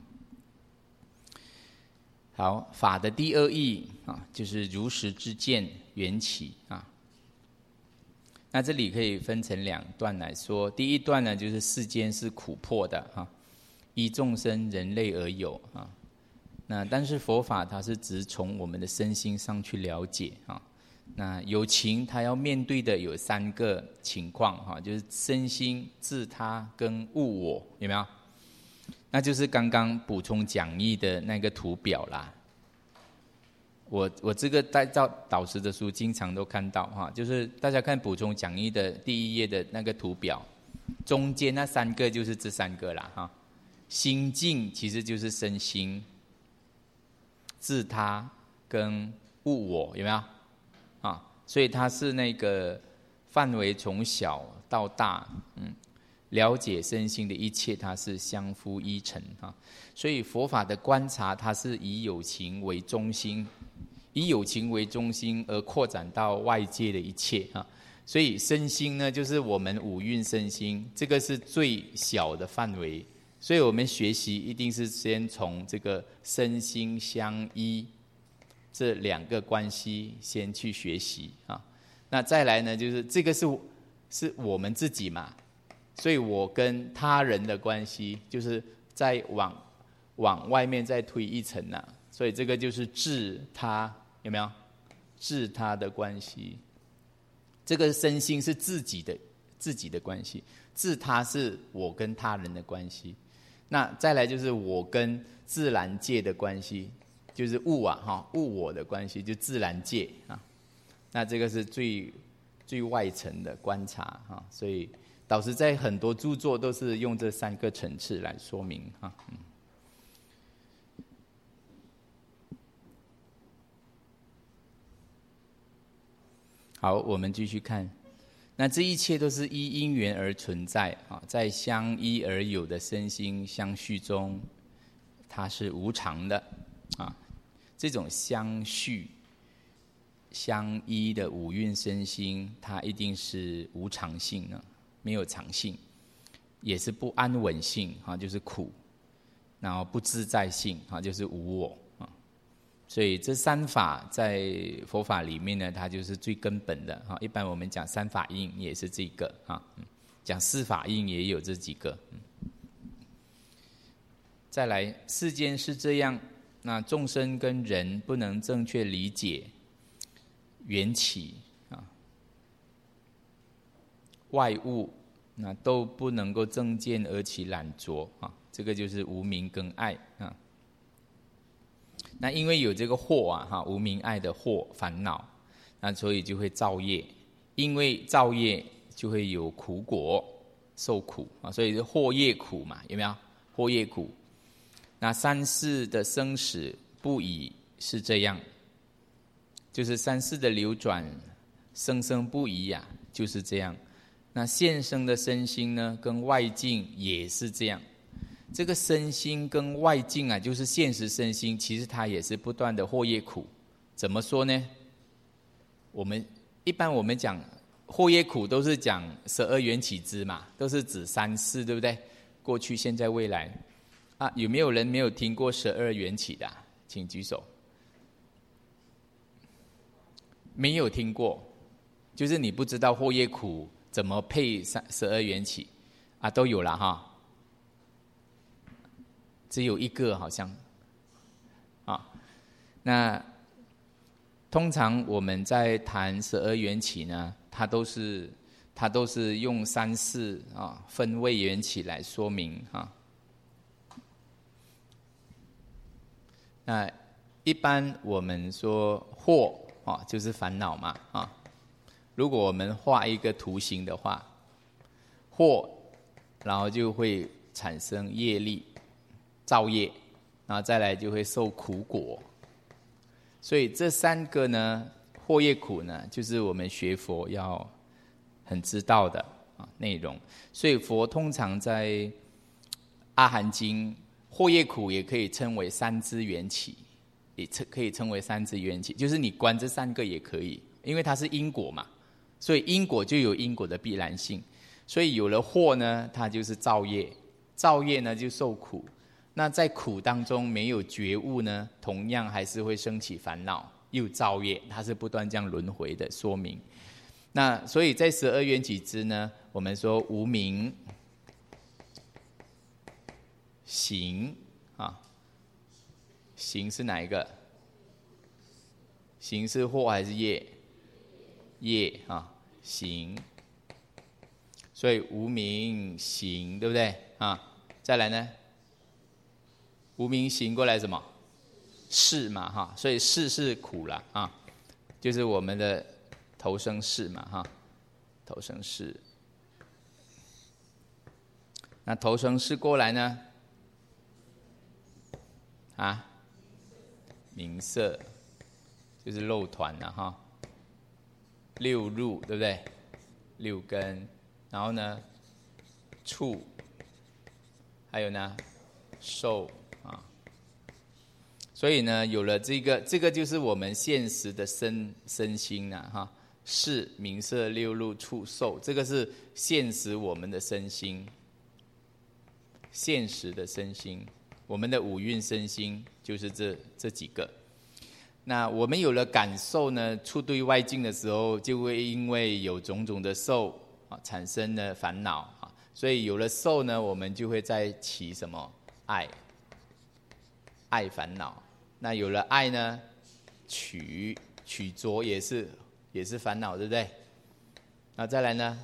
S1: 好，法的第二义啊，就是如实之见缘起啊。那这里可以分成两段来说，第一段呢，就是世间是苦迫的哈，依众生人类而有啊。那但是佛法它是只从我们的身心上去了解啊。那有情他要面对的有三个情况哈，就是身心、自他跟物我，有没有？那就是刚刚补充讲义的那个图表啦。我我这个带到导师的书，经常都看到哈，就是大家看补充讲义的第一页的那个图表，中间那三个就是这三个啦哈，心境其实就是身心、自他跟物我，有没有？啊，所以它是那个范围从小到大，嗯，了解身心的一切，它是相互依存哈，所以佛法的观察，它是以有情为中心。以有情为中心而扩展到外界的一切啊，所以身心呢，就是我们五蕴身心，这个是最小的范围，所以我们学习一定是先从这个身心相依这两个关系先去学习啊。那再来呢，就是这个是是我们自己嘛，所以我跟他人的关系，就是再往往外面再推一层啊，所以这个就是自他。有没有自他的关系？这个身心是自己的自己的关系，自他是我跟他人的关系。那再来就是我跟自然界的关系，就是物啊哈物我的关系，就自然界啊。那这个是最最外层的观察哈，所以导师在很多著作都是用这三个层次来说明哈。嗯好，我们继续看。那这一切都是依因缘而存在啊，在相依而有的身心相续中， 它是无常的啊。这种相续相依的五蕴身心，它一定是无常性呢，没有常性，也是不安稳性啊，就是苦，然后不自在性啊，就是无我啊。所以这三法在佛法里面呢，它就是最根本的啊。一般我们讲三法印也是这个啊，讲四法印也有这几个。再来，世间是这样，那众生跟人不能正确理解缘起啊，外物那都不能够正见而起染着啊，这个就是无明跟爱啊。那因为有这个惑啊，哈，无明爱的惑烦恼，那所以就会造业，因为造业就会有苦果，受苦啊，所以是惑业苦嘛，有没有？惑业苦。那三世的生死不已是这样，就是三世的流转，生生不已呀、啊，就是这样。那现生的身心呢，跟外境也是这样。这个身心跟外境啊，就是现实身心，其实它也是不断的惑业苦。怎么说呢？我们一般我们讲惑业苦，都是讲十二缘起支嘛，都是指三世，对不对？过去、现在、未来。啊，有没有人没有听过十二缘起的、啊？请举手。没有听过，就是你不知道惑业苦怎么配十二缘起啊，都有了哈。只有一个好像，啊，那通常我们在谈十二缘起呢，它都是它都是用三世啊分位缘起来说明啊。那一般我们说惑啊，就是烦恼嘛啊。如果我们画一个图形的话，惑，然后就会产生业力。造业，然后再来就会受苦果，所以这三个呢，惑业苦呢，就是我们学佛要很知道的啊内容。所以佛通常在阿含经，惑业苦也可以称为三支缘起，也可以称为三支缘起，就是你观这三个也可以，因为它是因果嘛，所以因果就有因果的必然性，所以有了惑呢，它就是造业，造业呢就受苦。那在苦当中没有觉悟呢，同样还是会升起烦恼，又造业，它是不断这样轮回的说明。那所以在十二缘起支呢，我们说无明行啊，行是哪一个？行是惑还是业？业啊，行。所以无明行，对不对啊？再来呢？无明行过来什么？世嘛哈，所以世是苦了啊，就是我们的投生世嘛哈，投生世。那投生世过来呢？啊，名色，就是肉团了哈。六入对不对？六根，然后呢，触，还有呢，受。所以呢，有了这个，这个就是我们现实的身身心啊，哈，是名色六入触受，这个是现实我们的身心，现实的身心，我们的五蕴身心就是这这几个。那我们有了感受呢，触对外境的时候，就会因为有种种的受啊，产生了烦恼啊，所以有了受呢，我们就会再起什么爱，爱烦恼。那有了爱呢，取取着也是也是烦恼，对不对？那再来呢，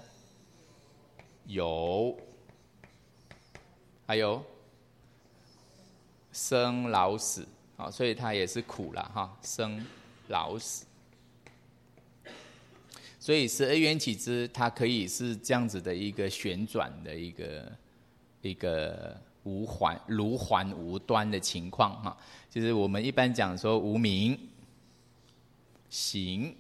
S1: 有，还有生老死，好，所以它也是苦了哈，生老死。所以十二缘起支，它可以是这样子的一个旋转的一个一个。无环如环无端的情况哈，就是我们一般讲说无明行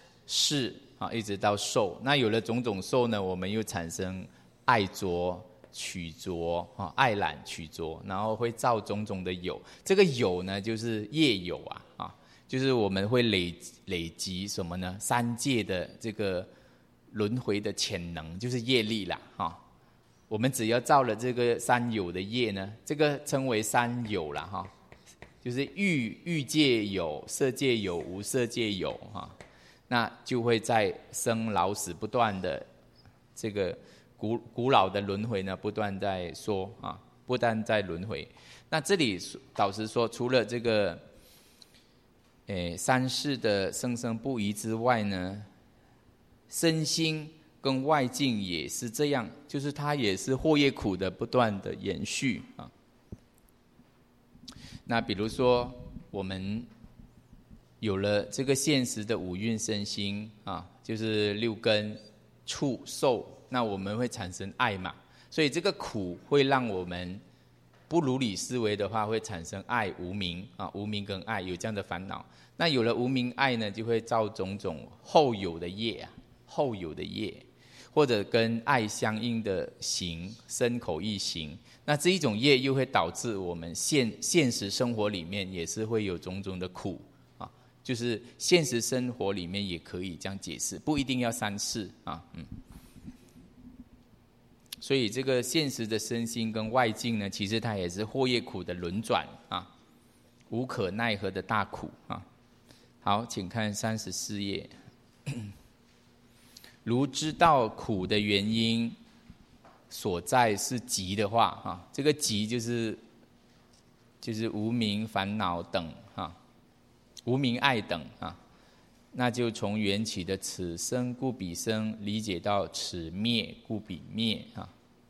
S1: 识啊，一直到受。那有了种种受呢，我们又产生爱着、 取着啊，爱染取着，然后会造种种的有。这个有呢，就是业有啊，啊，就是我们会累累积什么呢？三界的这个轮回的潜能，就是业力啦，哈。我们只要造了这个三有的业呢，这个称为三有啦，哈，就是欲欲界有、色界有、无色界有，哈，那就会在生老死不断的这个古古老的轮回呢，不断在说啊，不断在轮回。那这里导师说，除了这个，诶三世的生生不息之外呢，身心跟外境也是这样，就是它也是祸业苦的不断的延续啊。那比如说我们有了这个现实的五蕴身心啊，就是六根触受，那我们会产生爱嘛，所以这个苦会让我们不如理思维的话，会产生爱无明啊，无明跟爱有这样的烦恼。那有了无明爱呢，就会造种种后有的业啊，后有的业，或者跟爱相应的行，身口意行。那这一种业又会导致我们现现实生活里面也是会有种种的苦啊，就是现实生活里面也可以这样解释，不一定要三世啊，嗯。所以这个现实的身心跟外境呢，其实它也是祸业苦的轮转啊，无可奈何的大苦啊。好，请看三十四页。如知道苦的原因所在是集的话，哈，这个集就是就是无明烦恼等哈，无明爱等啊，那就从缘起的此生故彼生理解到此灭故彼灭啊，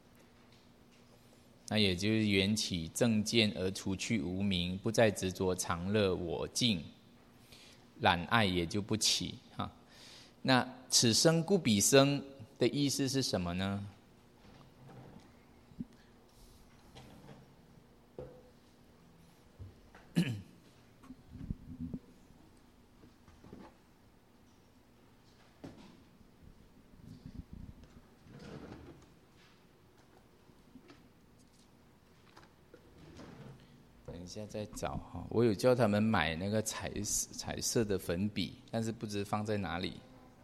S1: 那也就是缘起正见而除去无明，不再执着常乐我净，染爱也就不起哈。那此生故彼生的意思是什么呢？等一下再找哈，我有叫他们买那个彩彩色的粉笔，但是不知放在哪里。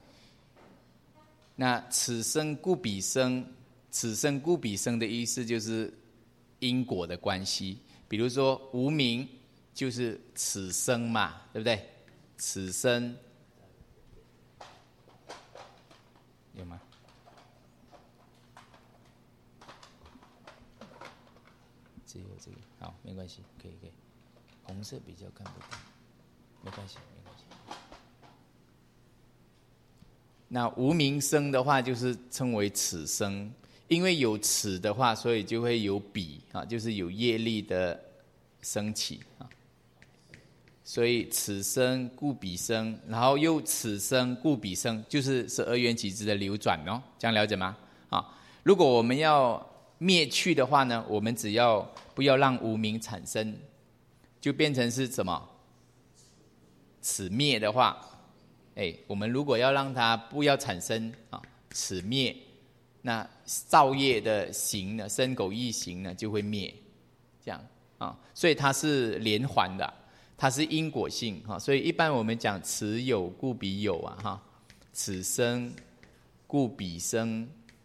S1: 那此生故彼生，此生故彼生的意思就是因果的关系。比如说无明就是此生嘛，对不对？此生有吗？只有这个，好，没关系，可以可以。红色比较看不到，没关系没关系。那无明生的话，就是称为此生，因为有此的话，所以就会有彼啊，就是有业力的升起啊。所以此生故彼生，然后又此生故彼生，就是十二缘起支的流转哦，这样了解吗？啊，如果我们要灭去的话呢，我们只要不要让无明产生，就变成是什么？此灭的话。哎，我们如果要让它不要产生啊，此灭，那造业的行呢，身口意行呢就会灭，这样啊，所以它是连环的，它是因果性哈，所以一般我们讲此有故彼有啊哈，此生故彼生，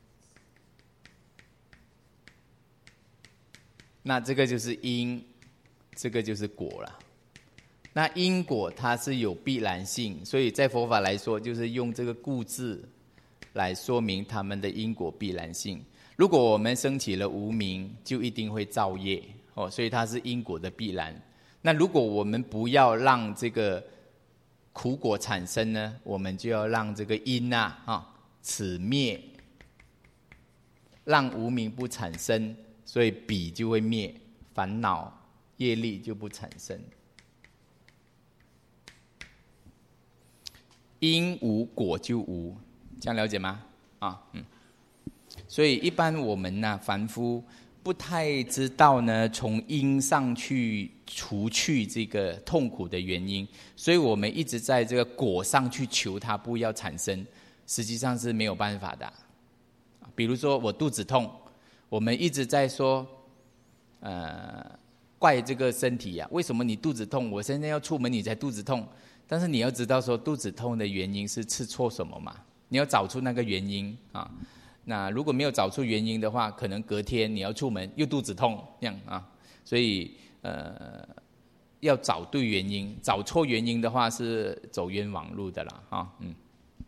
S1: 那这个就是因，这个就是果了。那因果它是有必然性，所以在佛法来说，就是用这个故字来说明他们的因果必然性。如果我们升起了无明，就一定会造业哦，所以它是因果的必然。那如果我们不要让这个苦果产生呢，我们就要让这个因啊，啊此灭，让无明不产生，所以彼就会灭，烦恼业力就不产生。因无果就无，这样了解吗？啊，嗯，所以一般我们呢、啊，凡夫不太知道呢，从因上去除去这个痛苦的原因，所以我们一直在这个果上去求它不要产生，实际上是没有办法的。比如说我肚子痛， 我们一直在说，呃，怪这个身体啊，为什么你肚子痛？我现在要出门你才肚子痛。但是你要知道说，肚子痛的原因是吃错什么嘛？你要找出那个原因啊。那如果没有找出原因的话，可能隔天你要出门又肚子痛这样啊。所以呃，要找对原因，找错原因的话是走冤枉路的啦啊。嗯。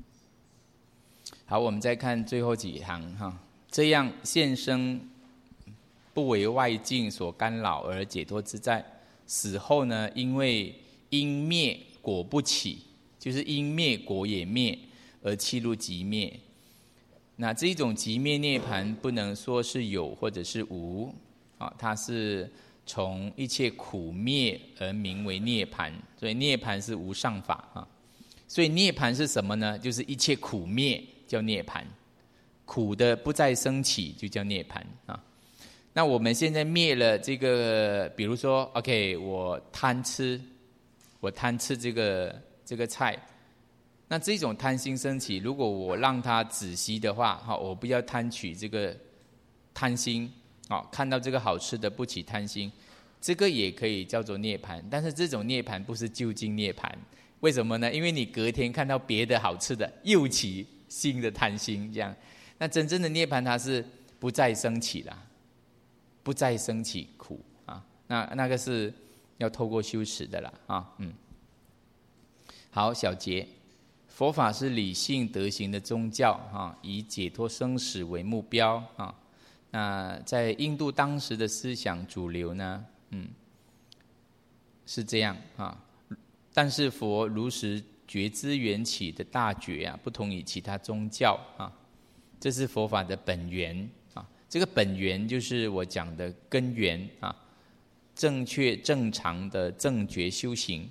S1: 好，我们再看最后几行哈。这样现生不为外境所干扰而解脱自在，死后呢，因为因灭果不起，就是因灭果也灭，而契入即灭。那这种即灭涅槃不能说是有或者是无啊，它是从一切苦灭而名为涅槃，所以涅槃是无上法啊。所以涅槃是什么呢？就是一切苦灭叫涅槃，苦的不再升起就叫涅槃啊。那我们现在灭了这个，比如说 OK 我贪吃我贪吃这个这个菜，那这种贪心升起，如果我让它止息的话，我不要贪取这个贪心，看到这个好吃的不起贪心，这个也可以叫做涅槃。但是这种涅槃不是究竟涅槃，为什么呢？因为你隔天看到别的好吃的又起新的贪心，这样，那真正的涅槃它是不再升起了，不再升起苦啊，那那个是要透过修持的啦啊，嗯。好，小结。佛法是理性德行的宗教啊，以解脱生死为目标啊。那在印度当时的思想主流呢，嗯，是这样啊。但是佛如实觉知缘起的大觉啊，不同于其他宗教啊，这是佛法的本源啊。这个本源就是我讲的根源啊，正确正常的正觉修行。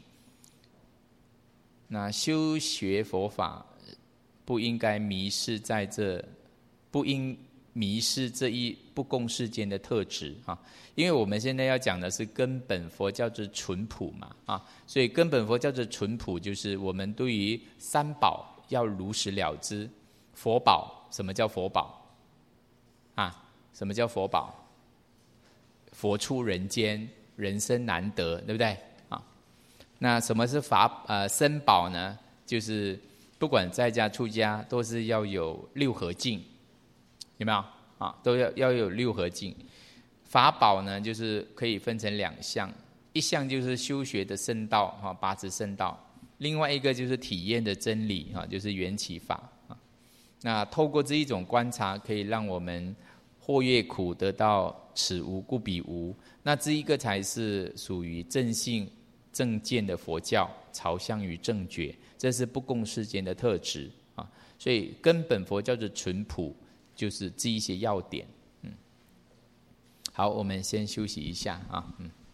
S1: 那修学佛法不应该迷失在这，不应迷失这一不共世间的特质啊，因为我们现在要讲的是根本佛教之淳朴嘛啊，所以根本佛教之淳朴就是我们对于三宝要如实了知。佛宝，什么叫佛宝啊？什么叫佛宝？佛出人间，人生难得，对不对？那什么是法呃僧宝呢？就是不管在家出家，都是要有六合敬，有没有啊？都要要有六合敬。法宝呢，就是可以分成两项，一项就是修学的圣道哈，八支圣道；另外一个就是体验的真理哈，就是缘起法啊。那透过这一种观察，可以让我们或越苦得到此无故彼无。那这一个才是属于正信正见的佛教，朝向于正觉，这是不共世间的特质啊。所以根本佛教的淳朴，就是这一些要点。嗯，好，我们先休息一下啊。嗯。